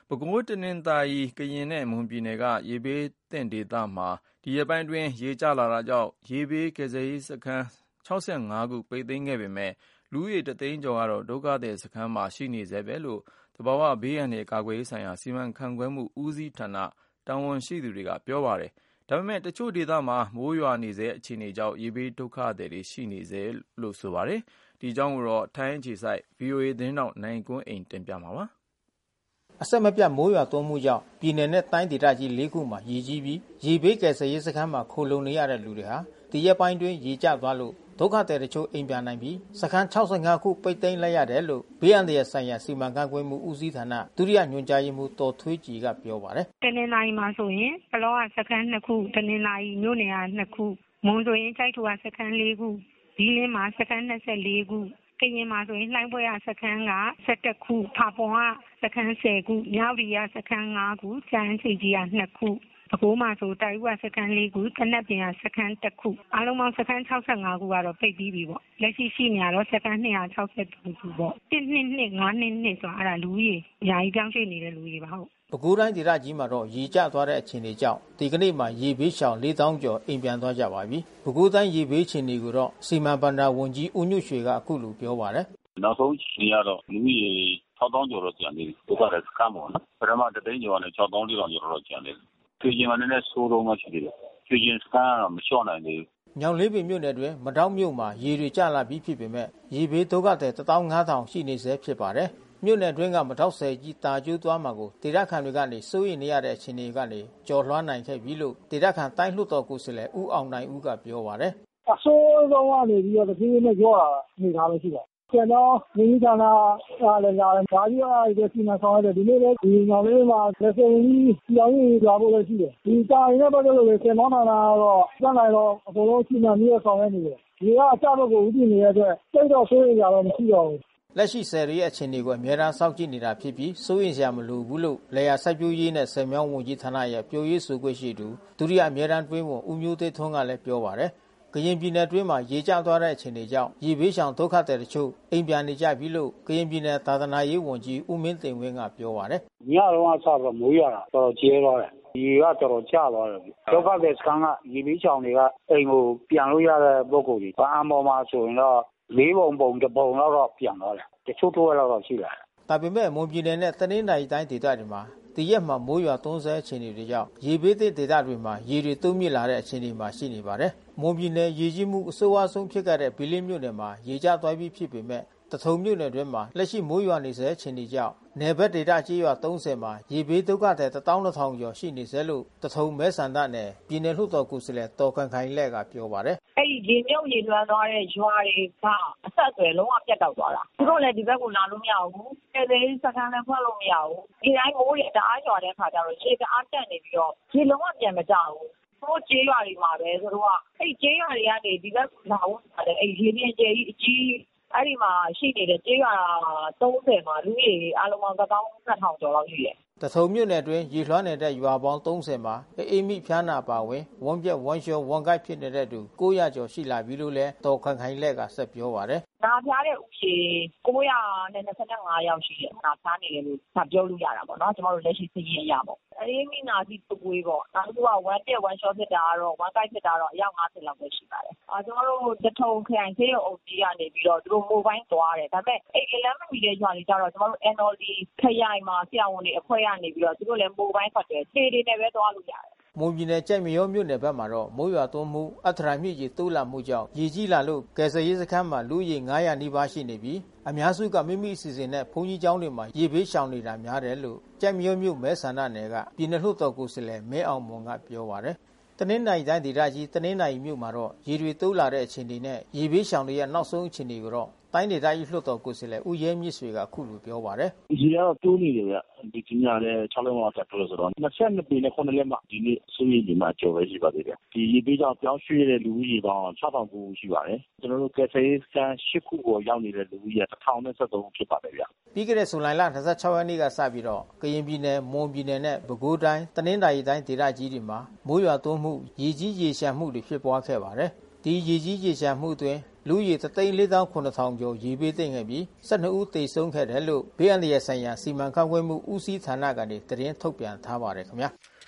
ပဲခူး တနင်္သာရီ ကရင်နဲ့ မွန်ပြည်နယ်က ရေဘေးသင့်ဒေသမှာ ဒီရက်ပိုင်းအတွင်း ရေကျလာတာကြောင့် ရေဘေးကယ်ဆယ်ရေးစခန်း ခု ပိတ်သိမ်းခဲ့ပေမယ့် လူဦးရေ 1 သိန်းကျော်ကတော့ ဒုက္ခသည်စခန်းမှာ ရှိနေဆဲပဲလို့ သဘာဝဘေးအန္တရာယ်ကာကွယ်ရေးဆိုင်ရာ စီမံခန့်ခွဲမှုဦးစီးဌာန တာဝန်ရှိသူတွေက ပြောပါတယ်။ ဒါပေမယ့် တချို့ဒေသတွေမှာ မိုးရွာနေဆဲအခြေအနေကြောင့် ရေဘေးဒုက္ခသည်တွေ ရှိနေဆဲလို့ ဆိုပါတယ်။ ဒီအကြောင်း ထိုင်းအခြေစိုက် VOA သတင်းထောက် နိုင်ကွန်းအိန် တင်ပြပေးထားပါတယ်။ အဆက်မပြတ်မိုးရွာသွန်းမှုကြောင့် ပြည်နယ်နဲ့တိုင်းဒေသကြီး ခုမှာရေကြီးပြီး ရေဘေးကယ်ဆယ်ရေးစခန်းမှာ ခိုလှုံနေရတဲ့လူတွေဟာ ဒီရက်ပိုင်းအတွင်း ရေကျသွားလို့ ဒုက္ခသည်တချို့အိမ်ပြန်နိုင်ပြီး စခန်း ခု ပိတ်သိမ်းလိုက်ရတယ်လို့ ဘေးအန္တရာယ်ဆိုင်ရာ စီမံခန့်ခွဲမှုဦးစီးဌာန ဒုတိယညွှန်ကြားရေးမှူး ဒေါ်ထွေးကြည်ကပြောပါတယ်။ တနင်္သာရီမှာဆိုရင် ပလောကစခန်း ခု တနင်္သာရီမြို့နယ်က ခု မွန်ဆိုရင် ကျိုက်ထိုကစခန်း ခု ဘီးလင်းမှာစခန်း ခု ကရင်မှာဆိုရင် လှိုင်းဘွဲ့ကစခန်းက ခု ဖာပွန်ကစခန်း ခု မြဝတီကစခန်း ခု ကြာအင်းဆိပ်ကြီးက ခု ပဲခူးမှာဆို တာယုကစခန်း ခု သနပ်ပင်ကစခန်း ခု အားလုံးပေါင်းစခန်း ခုကတော့ပိတ်ပြီးပြီပေါ့။ လက်ရှိရှိနေတာတော့စခန်း ခုပေါ့။ ဆိုတာလူဦးရေ ယာယီပြောင်းရွှေ့နေတဲ့လူဦးရေပါဟုတ်။ ပဲခူးတိုင်းဒေသကြီးမှာတော့ ရေကျသွားတဲ့အခြေအနေကြောင့် ဒီကနေ့မှာ ရေဘေးရှောင် သောင်းကျော် အိမ်ပြန်သွားကြပါပြီ။ ပဲခူးတိုင်းရေဘေးအခြေအနေကိုတော့ စီမံဘဏ္ဍာဝန်ကြီးဦးညွန့်ရွှေကအခုလိုပြောပါတယ်။ နောက်ဆုံးအခြေအနေကတော့ လူဦးရေ သောင်းကျော်တော့ကျန်သေးတယ်။ ဒုက္ခသည်စခန်းပေါ့နော်။ ပထမ သိန်းကျော်ကနေ သောင်း ကျော်တော့ကျန်သေးတယ်။ ရွှေကျင်မှာနည်းနည်းဆိုးတုန်းပဲရှိသေးတယ်။ ရွှေကျင်စခန်းကတော့မလျှော့နိုင်သေးဘူး။ ညောင်လေးပင်မြို့နယ်အတွင်း မဒေါက်မြို့မှာရေတွေကျလာပြီးဖြစ်ပေမဲ့ ရေဘေးဒုက္ခသည် ရှိနေဆဲဖြစ်ပါတယ်။ မြို့နယ်အတွင်းက မဒေါက်ဆည်ကြီး တာကျိုးသွားမှာကို ဒေသခံတွေကနေ စိုးရိမ်နေရတဲ့အခြေအနေကနေ ကျော်လွှားနိုင်ခဲ့ပြီလို့ ဒေသခံတိုင်းလွှတ်တော်ကိုယ်စားလှယ် ဦးအောင်နိုင်ဦးကပြောပါတယ်။ အဆိုးဆုံးကနေပြီးတော့တဖြည်းဖြည်းနဲ့လျော့လာတဲ့အနေအထားပဲရှိပါတယ်။ ဆည်မြောင်းဝန်ကြီးဌာနကလည်းလာတယ်။ လာပြီးတော့အဲဒီစီမံဆောင်ရွက်တယ်။ ဒီနေ့လည်းဒီညောင်လေးပင်မှာ20ဝန်ကြီးပြည်ထောင်စုဝန်ကြီးလာဖို့လည်းရှိတယ်။ ဒီတာတွေနဲ့ပက်သက်လို့ဆည်မြောင်းဌာနကတော့တတ်နိုင်တော့အကုန်လုံးစီမံပြီးတော့ဆောင်ရွက်နေတယ်။ ရေကအကျဘက်ကိုဦးတည်နေတဲ့အတွက်သိပ်တော့စိုးရိမ်စရာမရှိတော့ဘူး။ လက်ရှိဆည်တွေရဲ့အခြေအနေကိုအမြဲတမ်းစောင့်ကြည့်နေတာဖြစ်ပြီး စိုးရိမ်စရာမလိုဘူးလို့ လယ်ယာစိုက်ပျိုးရေးနှင့်ဆည်မြောင်းဝန်ကြီးဌာနရဲ့ပြောရေးဆိုခွင့်ရှိသူ ဒုတိယအမြဲတမ်းအတွင်းဝန် ဦးမျိုးသိန်းထွန်းကလည်းပြောပါတယ်။ ကရင်ပြည်နယ်အတွင်းမှာ ရေကျသွားတဲ့အခြေအနေကြောင့် ရေဘေးရှောင်ဒုက္ခသည်တချို့ အိမ်ပြန်နေကြပြီလို့ ကရင်ပြည်နယ်သာသနာရေးဝန်ကြီးဦးမင်းတင်ဝင်းကပြောပါတယ်။ ညတုန်းကစပြီးတော့မိုးရွာတာတော်တော်ကျဲသွားတယ်။ ရေကတော်တော်ကျသွားတယ်။ ဒုက္ခသည်စခန်းကရေဘေးရှောင်တွေကအိမ်ကိုပြန်လို့ရတဲ့ပုဂ္ဂိုလ်တွေ ဗဟန်းပေါ်မှာဆိုရင်တော့ ပုံ ပုံလောက်တော့ပြန်သွားတယ်။ တချို့တဝက်လောက်တော့ရှိလာတယ်။ ဒါပေမဲ့မွန်ပြည်နယ်နဲ့တနင်္သာရီတိုင်းဒေသတွေမှာ ဒီရက်မှာမိုးရွာသွန်းဆဲအခြေအနေကြောင့် ရေဘေးသင့်ဒေသတွေမှာ ရေတွေတိုးမြင့်လာတဲ့အခြေအနေမှာရှိနေပါတယ်။ မွန်ပြည်နယ်ရေကြီးမှုအဆိုးဝါးဆုံးဖြစ်ခဲ့တဲ့ဘီးလင်းမြို့နယ်မှာရေကျသွားပြီးဖြစ်ပေမဲ့ သထုံမြို့နယ်အတွင်းမှာ လက်ရှိမိုးရွာနေဆဲအခြေအနေကြောင့် နယ်ဘက်ဒေသကျေးရွာ မှာ ရေဘေးဒုက္ခသည် ကျော်ရှိနေဆဲလို့ သထုံမဲဆန္ဒနယ် ပြည်နယ်လွှတ်တော်ကိုယ်စားလှယ်ဒေါ်ခိုင်ခိုင်လဲ့ကပြောပါတယ်။ အဲဒီရေမြုပ်ရေလွှမ်းသွားတဲ့ရွာတွေကအဆက်သွယ်လုံးဝပြတ်တောက်သွားတာ။ သူတို့လည်းဒီဘက်ကိုလာလို့မရဘူး။ ကယ်ဆယ်ရေးစခန်းလည်းဖွင့်လို့မရဘူး။ နေ့တိုင်းမိုးတွေတအားရွာတဲ့အခါကျတော့ရေတအားတက်နေပြီးတော့ရေလုံးဝပြန်မကျဘူး။ သူတို့ကျေးရွာတွေမှာပဲသူတို့ကအဲဒီကျေးရွာတွေကနေဒီဘက်လာဖို့ရေပြင်ကြယ်ကြီးအကြီးအဲဒီမှာရှိနေတဲ့ကျေးရွာ မှာလူဦးရေအားလုံးပေါင်း ကျော်လောက်ရှိတယ်။ သထုံမြို့နယ်အတွင်းရေလွှမ်းနေတဲ့ရွာပေါင်း မှာ အအေးမိဖျားနာအပါအဝင် ဝမ်းပျက်ဝမ်းလျှောဝမ်းကိုက်ဖြစ်နေတဲ့သူ ကျော်ရှိလာပြီလို့လည်းဒေါ်ခိုင်ခိုင်လဲ့ကဆက်ပြောပါတယ်။ နာဖျားတဲ့ဦးရေ ယောက်ရှိတယ်။ နာဖျားနေတယ်လို့ပြောလို့ရတာပေါ့နော်။ ကျွန်မတို့လက်ရှိစာရင်းအရပေါ့။ အအေးမိနာစေးတုပ်ကွေးပေါ့။ နောက်တခုကဝမ်းပျက်ဝမ်းလျှောဖြစ်တာကတော့ဝမ်းကိုက်ဖြစ်တာကတော့အယောက် လောက်ပဲရှိပါတယ်။ ကျွန်မတို့သထုံခရိုင်ဆေးရုံအုပ်ကြီးကနေပြီးတော့သူတို့ Mobile သွားတယ်။ ဒါပေမဲ့အဲဒီလက်လှမ်းမီတဲ့ရွာတွေကျတော့ကျွန်မတို့NLDခရိုင်မှာဆရာဝန်တွေအဖွဲ့ကနေပြီးတော့သူတို့လည်း Mobile ထွက်တယ်။ လှေတွေနဲ့ပဲသွားလို့ရတယ်မွန်ပြည်နယ်ကျိုက်မရောမြို့နယ်ဘက်မှာတော့မိုးရွာသွန်းမှု အတ္တရံမြစ်ရေတိုးလာမှုကြောင့် ရေကြီးလာလို့ကယ်ဆယ်ရေးစခန်းမှာလူဦးရေ နီးပါးရှိနေပြီး အများစုကမိမိအစီစဉ်နဲ့ဘုန်းကြီးကျောင်းတွေမှာရေဘေးရှောင်နေတာများတယ်လို့ ကျိုက်မရောမြို့မဲဆန္ဒနယ်က ပြည်နယ်လွှတ်တော်ကိုယ်စားလှယ်မင်းအောင်မွန်ကပြောပါတယ်။ တနင်္သာရီတိုင်းဒေသကြီးတနင်္သာရီမြို့မှာတော့ရေတွေတိုးလာတဲ့အခြေအနေနဲ့ရေဘေးရှောင်တွေရဲ့နောက်ဆုံးအခြေအနေကိုတော့ တိုင်းဒေသကြီးလွှတ်တော်ကိုယ်စားလှယ်ဦးရဲမြင့်ဆွေကအခုလိုပြောပါတယ်။ ရေကတော့တိုးနေတယ်ဗျ။ ဒီညလည်း လက်မကတိုးတယ်ဆိုတော့ ပေနဲ့ လက်မဒီနေ့စိုးရိမ်ရေမှတ်အကျော်ပဲရှိပါသေးတယ်။ ဒီရေဘေးကြောင့်ပြောင်းရွှေ့တဲ့လူဦးရေပေါင်း ဦးရှိပါတယ်။ ကျွန်တော်တို့ကယ်ဆယ်ရေးစခန်း ခုပေါ်ရောက်နေတဲ့လူဦးရေက ဦးဖြစ်ပါတယ်ဗျ။ ပြီးခဲ့တဲ့ဇူလိုင်လ ရက်နေ့ကစပြီးကရင်ပြည်နယ်မွန်ပြည်နယ်နဲ့ပဲခူးတိုင်းတနင်္သာရီတိုင်းဒေသကြီးတွေမှာ မိုးရွာသွန်းမှု ရေကြီးရေလျှံမှုတွေဖြစ်ပွားခဲ့ပါတယ်။ ဒီရေကြီးရေလျှံမှုအတွင်းလူဦးရေ 1,470,000 ကျော်ရေဘေးသင့်ခဲ့ပြီး 12 ဦးသေဆုံးခဲ့တယ်လို့ဘေးအန္တရာယ်ဆိုင်ရာစီမံခန့်ခွဲမှုဦးစီးဌာနကနေသတင်းထုတ်ပြန်ထားပါတယ်ခင်ဗျာ။